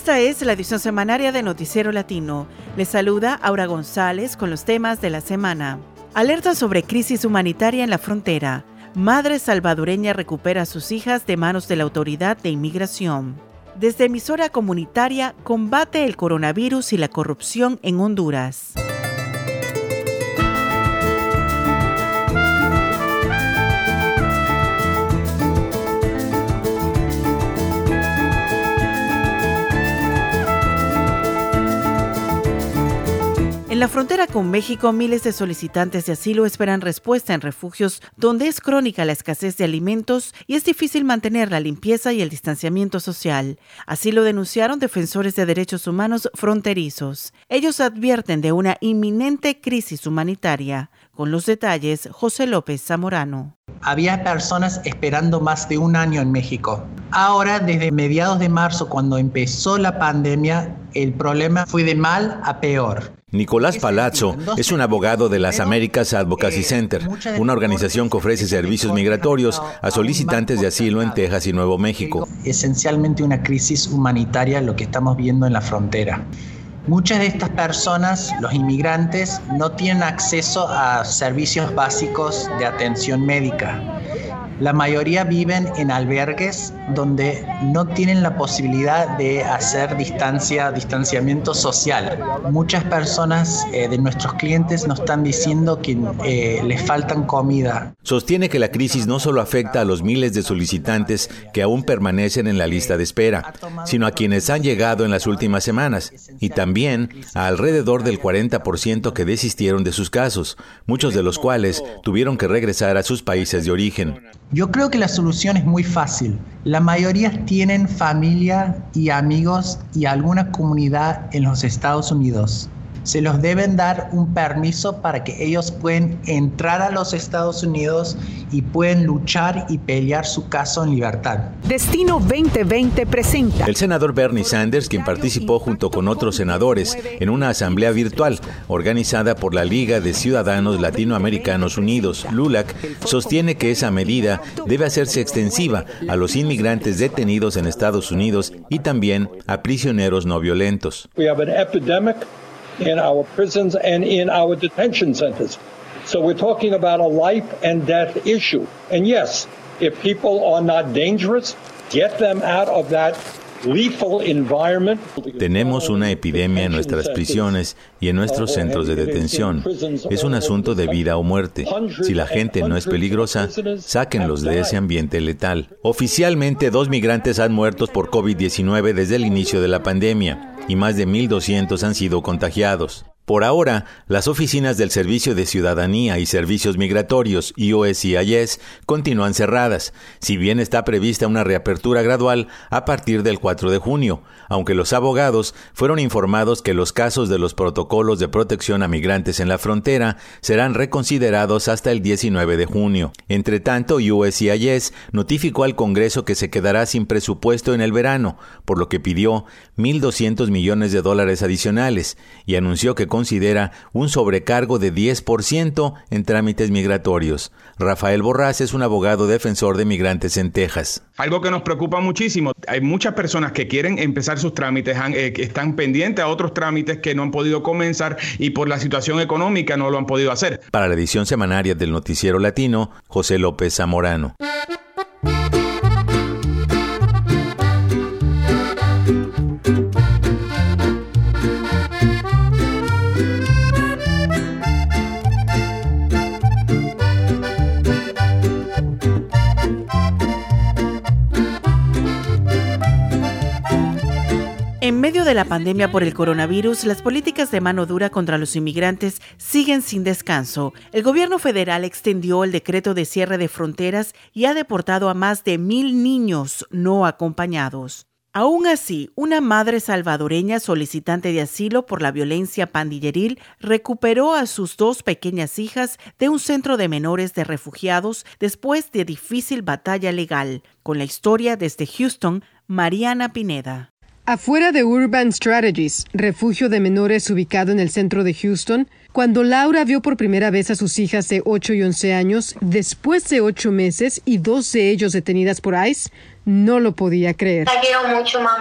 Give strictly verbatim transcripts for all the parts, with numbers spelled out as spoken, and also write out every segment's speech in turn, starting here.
Esta es la edición semanaria de Noticiero Latino. Les saluda Aura González con los temas de la semana. Alerta sobre crisis humanitaria en la frontera. Madre salvadoreña recupera a sus hijas de manos de la autoridad de inmigración. Desde emisora comunitaria, combate el coronavirus y la corrupción en Honduras. En la frontera con México, miles de solicitantes de asilo esperan respuesta en refugios donde es crónica la escasez de alimentos y es difícil mantener la limpieza y el distanciamiento social. Así lo denunciaron defensores de derechos humanos fronterizos. Ellos advierten de una inminente crisis humanitaria. Con los detalles, José López Zamorano. Había personas esperando más de un año en México. Ahora, desde mediados de marzo, cuando empezó la pandemia, el problema fue de mal a peor. Nicolás Palazzo es un abogado de las Américas Advocacy Center, una organización que ofrece servicios migratorios a solicitantes de asilo en Texas y Nuevo México. Esencialmente una crisis humanitaria lo que estamos viendo en la frontera. Muchas de estas personas, los inmigrantes, no tienen acceso a servicios básicos de atención médica. La mayoría viven en albergues donde no tienen la posibilidad de hacer distancia, distanciamiento social. Muchas personas eh, de nuestros clientes nos están diciendo que eh, les faltan comida. Sostiene que la crisis no solo afecta a los miles de solicitantes que aún permanecen en la lista de espera, sino a quienes han llegado en las últimas semanas, y también a alrededor del cuarenta por ciento que desistieron de sus casos, muchos de los cuales tuvieron que regresar a sus países de origen. Yo creo que la solución es muy fácil. La mayoría tienen familia y amigos y alguna comunidad en los Estados Unidos. Se los deben dar un permiso para que ellos puedan entrar a los Estados Unidos y pueden luchar y pelear su caso en libertad. Destino veinte veinte presenta. El senador Bernie Sanders, quien participó junto con otros senadores en una asamblea virtual organizada por la Liga de Ciudadanos Latinoamericanos Unidos, LULAC, sostiene que esa medida debe hacerse extensiva a los inmigrantes detenidos en Estados Unidos y también a prisioneros no violentos. We have an epidemic in our prisons and in our detention centers. So we're talking about a life and death issue. And yes, if people are not dangerous, get them out of that lethal environment. Tenemos una epidemia en nuestras prisiones y en nuestros centros de detención. Es un asunto de vida o muerte. Si la gente no es peligrosa, sáquenlos de ese ambiente letal. Oficialmente, dos migrantes han muerto por COVID diecinueve desde el inicio de la pandemia y más de mil doscientos han sido contagiados. Por ahora, las oficinas del Servicio de Ciudadanía y Servicios Migratorios, U S C I S, continúan cerradas, si bien está prevista una reapertura gradual a partir del cuatro de junio, aunque los abogados fueron informados que los casos de los protocolos de protección a migrantes en la frontera serán reconsiderados hasta el diecinueve de junio. Entre tanto, U S C I S notificó al Congreso que se quedará sin presupuesto en el verano, por lo que pidió mil doscientos millones de dólares adicionales y anunció que considera un sobrecargo de diez por ciento en trámites migratorios. Rafael Borrás es un abogado defensor de migrantes en Texas. Algo que nos preocupa muchísimo. Hay muchas personas que quieren empezar sus trámites, eh, que están pendientes a otros trámites que no han podido comenzar y por la situación económica no lo han podido hacer. Para la edición semanaria del Noticiero Latino, José López Zamorano. En medio de la pandemia por el coronavirus, las políticas de mano dura contra los inmigrantes siguen sin descanso. El gobierno federal extendió el decreto de cierre de fronteras y ha deportado a más de mil niños no acompañados. Aún así, una madre salvadoreña solicitante de asilo por la violencia pandilleril recuperó a sus dos pequeñas hijas de un centro de menores de refugiados después de difícil batalla legal. Con la historia desde Houston, Mariana Pineda. Afuera de Urban Strategies, refugio de menores ubicado en el centro de Houston, cuando Laura vio por primera vez a sus hijas de ocho y once años, después de ocho meses y dos de ellos detenidas por ICE, no lo podía creer. La quiero mucho, mami.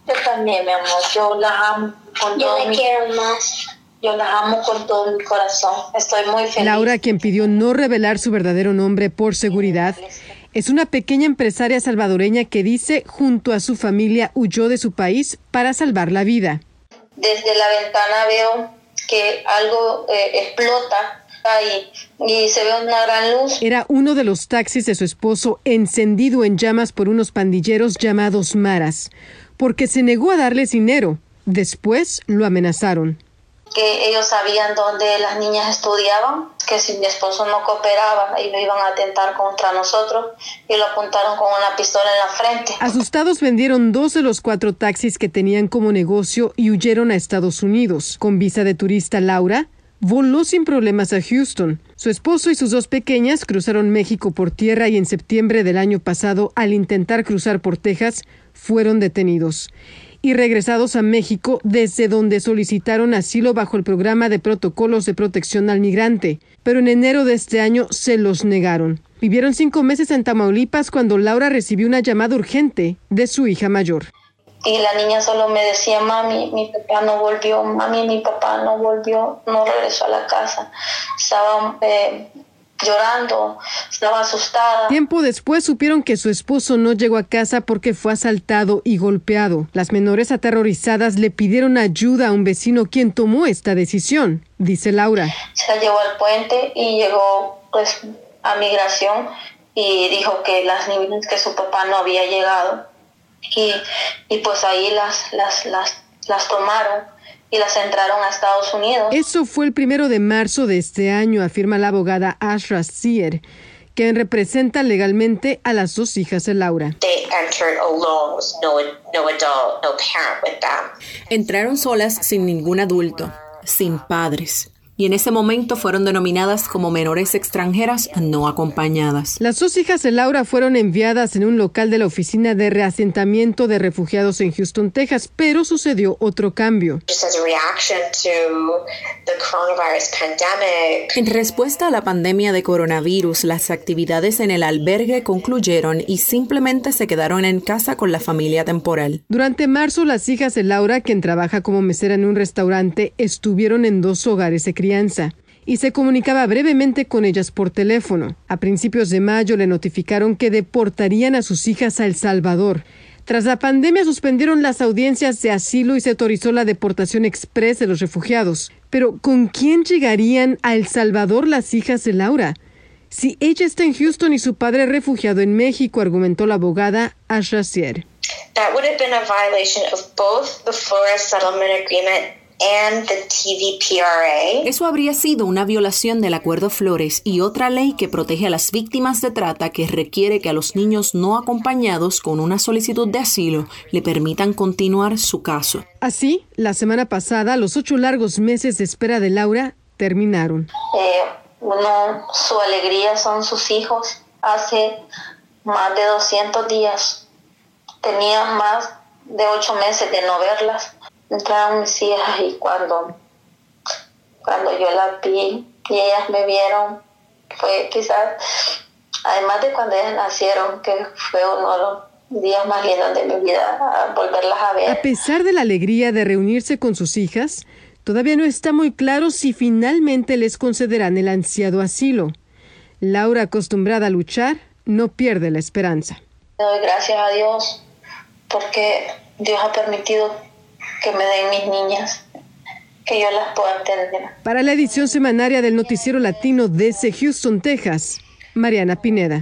Yo también, mi amor. Yo las amo con yo todo le mi... quiero más. Yo las amo con todo mi corazón. Estoy muy feliz. Laura, quien pidió no revelar su verdadero nombre por seguridad, es una pequeña empresaria salvadoreña que dice, junto a su familia, huyó de su país para salvar la vida. Desde la ventana veo que algo eh, explota ahí y se ve una gran luz. Era uno de los taxis de su esposo encendido en llamas por unos pandilleros llamados maras, porque se negó a darles dinero. Después lo amenazaron. Que ellos sabían dónde las niñas estudiaban, que si mi esposo no cooperaba, ellos iban a atentar contra nosotros y lo apuntaron con una pistola en la frente. Asustados vendieron dos de los cuatro taxis que tenían como negocio y huyeron a Estados Unidos. Con visa de turista, Laura voló sin problemas a Houston. Su esposo y sus dos pequeñas cruzaron México por tierra y en septiembre del año pasado, al intentar cruzar por Texas, fueron detenidos y regresados a México, desde donde solicitaron asilo bajo el programa de protocolos de protección al migrante, pero en enero de este año se los negaron. Vivieron cinco meses en Tamaulipas cuando Laura recibió una llamada urgente de su hija mayor. Y la niña solo me decía, mami, mi papá no volvió, mami, mi papá no volvió, no regresó a la casa. Estaba eh, llorando, estaba asustada. Tiempo después supieron que su esposo no llegó a casa porque fue asaltado y golpeado. Las menores aterrorizadas le pidieron ayuda a un vecino quien tomó esta decisión, dice Laura. Se la llevó al puente y llegó pues a migración y dijo que las niñas, que su papá no había llegado. Y, y pues ahí las, las, las, las tomaron y las entraron a Estados Unidos. Eso fue el primero de marzo de este año, afirma la abogada Ashra Sear, quien representa legalmente a las dos hijas de Laura. Entraron solas sin ningún adulto, sin padres. Y en ese momento fueron denominadas como menores extranjeras no acompañadas. Las dos hijas de Laura fueron enviadas en un local de la Oficina de Reasentamiento de Refugiados en Houston, Texas, pero sucedió otro cambio. En respuesta a la pandemia de coronavirus, las actividades en el albergue concluyeron y simplemente se quedaron en casa con la familia temporal. Durante marzo, las hijas de Laura, quien trabaja como mesera en un restaurante, estuvieron en dos hogares de crianza y se comunicaba brevemente con ellas por teléfono. A principios de mayo le notificaron que deportarían a sus hijas a El Salvador. Tras la pandemia suspendieron las audiencias de asilo y se autorizó la deportación express de los refugiados. Pero ¿con quién llegarían a El Salvador las hijas de Laura? Si ella está en Houston y su padre refugiado en México, argumentó la abogada Ashra Sear. That would have been a violation of both the Flores Settlement Agreement and the T V P R A. Eso habría sido una violación del Acuerdo Flores y otra ley que protege a las víctimas de trata, que requiere que a los niños no acompañados con una solicitud de asilo le permitan continuar su caso. Así, la semana pasada, los ocho largos meses de espera de Laura terminaron. Eh, uno, su alegría son sus hijos. Hace más de doscientos días, tenía más de ocho meses de no verlas. Entraron mis hijas y cuando, cuando yo las vi y ellas me vieron, fue quizás, además de cuando ellas nacieron, que fue uno de los días más lindos de mi vida, volverlas a ver. A pesar de la alegría de reunirse con sus hijas, todavía no está muy claro si finalmente les concederán el ansiado asilo. Laura, acostumbrada a luchar, no pierde la esperanza. Doy gracias a Dios porque Dios ha permitido que me den mis niñas, que yo las pueda entender. Para la edición semanaria del Noticiero Latino desde Houston, Texas, Mariana Pineda.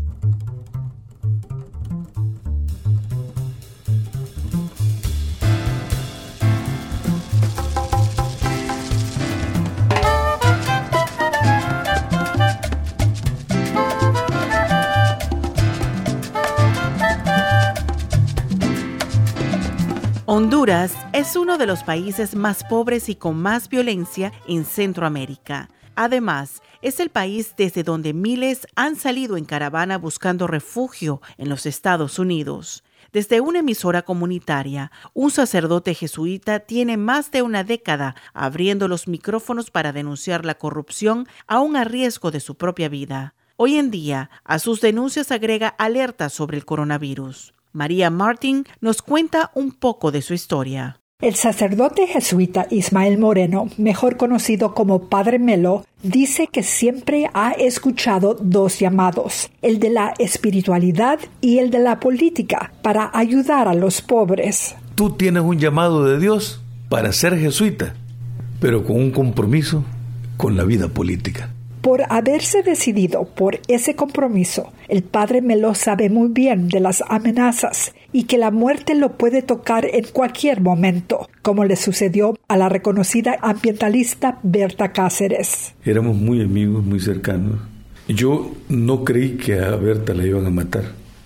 Honduras es uno de los países más pobres y con más violencia en Centroamérica. Además, es el país desde donde miles han salido en caravana buscando refugio en los Estados Unidos. Desde una emisora comunitaria, un sacerdote jesuita tiene más de una década abriendo los micrófonos para denunciar la corrupción, aún a riesgo de su propia vida. Hoy en día, a sus denuncias agrega alertas sobre el coronavirus. María Martin nos cuenta un poco de su historia. El sacerdote jesuita Ismael Moreno, mejor conocido como Padre Melo, dice que siempre ha escuchado dos llamados, el de la espiritualidad y el de la política, para ayudar a los pobres. Tú tienes un llamado de Dios para ser jesuita, pero con un compromiso con la vida política. Por haberse decidido por ese compromiso, el Padre Melo sabe muy bien de las amenazas y que la muerte lo puede tocar en cualquier momento, como le sucedió a la reconocida ambientalista Berta Cáceres. Éramos muy amigos, muy cercanos. Yo no creí que a Berta la iban a matar.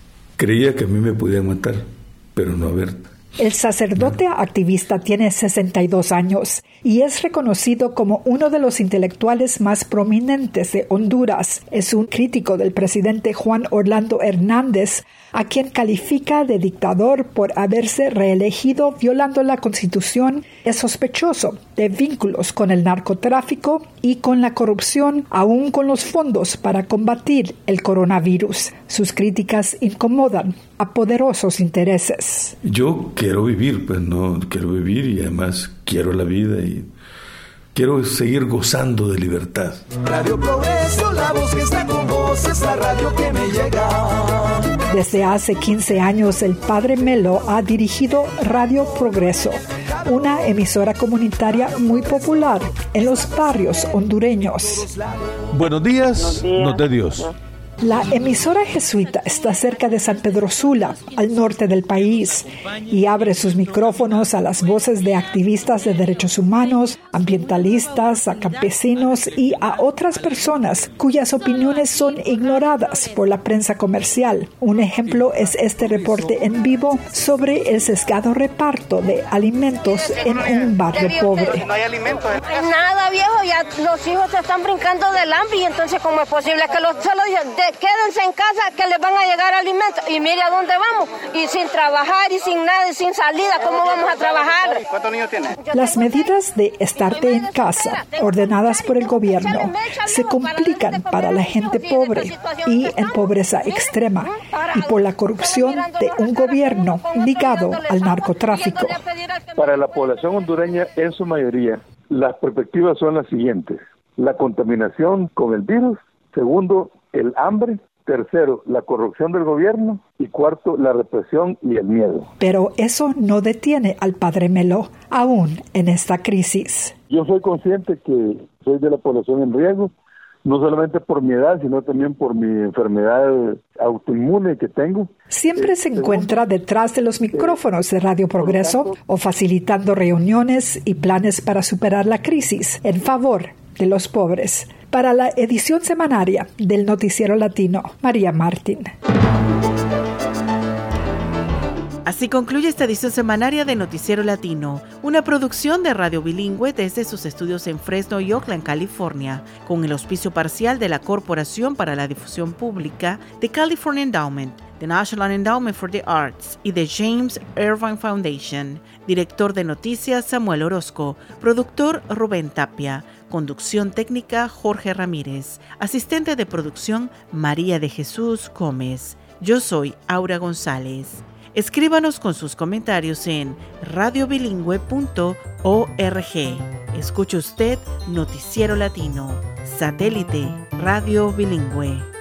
Creía que a mí me podían matar, pero no a Berta. El sacerdote activista tiene sesenta y dos años y es reconocido como uno de los intelectuales más prominentes de Honduras. Es un crítico del presidente Juan Orlando Hernández, a quien califica de dictador por haberse reelegido violando la Constitución. Es sospechoso de vínculos con el narcotráfico y con la corrupción, aún con los fondos para combatir el coronavirus. Sus críticas incomodan a poderosos intereses. Yo quiero vivir, pues no quiero vivir y además quiero la vida y quiero seguir gozando de libertad. Radio Progreso, la voz que está con vos, es la radio que me llega. Desde hace quince años, el Padre Melo ha dirigido Radio Progreso, una emisora comunitaria muy popular en los barrios hondureños. Buenos días, nos de Dios. La emisora jesuita está cerca de San Pedro Sula, al norte del país, y abre sus micrófonos a las voces de activistas de derechos humanos, ambientalistas, a campesinos y a otras personas cuyas opiniones son ignoradas por la prensa comercial. Un ejemplo es este reporte en vivo sobre el sesgado reparto de alimentos en un barrio pobre. No hay alimento. Nada, viejo, ya los hijos se están brincando del hambre y entonces ¿cómo es posible que los solo de quédense en casa que les van a llegar alimentos? Y mire a dónde vamos, y sin trabajar y sin nada y sin salida, ¿cómo vamos a trabajar? ¿Cuántos niños tiene? Las medidas de estarte en casa, ordenadas por el gobierno, se complican para la gente pobre y en pobreza extrema, y por la corrupción de un gobierno ligado al narcotráfico. Para la población hondureña, en su mayoría, las perspectivas son las siguientes: la contaminación con el virus, segundo, el hambre, tercero, la corrupción del gobierno y cuarto, la represión y el miedo. Pero eso no detiene al Padre Melo aún en esta crisis. Yo soy consciente que soy de la población en riesgo, no solamente por mi edad, sino también por mi enfermedad autoinmune que tengo. Siempre se encuentra detrás de los micrófonos de Radio Progreso o facilitando reuniones y planes para superar la crisis en favor de los pobres. Para la edición semanaria del Noticiero Latino, María Martín. Así concluye esta edición semanaria de Noticiero Latino, una producción de Radio Bilingüe desde sus estudios en Fresno y Oakland, California, con el auspicio parcial de la Corporación para la Difusión Pública, de California Endowment, the National Endowment for the Arts y the James Irvine Foundation. Director de noticias Samuel Orozco, productor Rubén Tapia, conducción técnica Jorge Ramírez, asistente de producción María de Jesús Gómez. Yo soy Aura González. Escríbanos con sus comentarios en radio bilingüe punto org. Escuche usted Noticiero Latino, satélite Radio Bilingüe.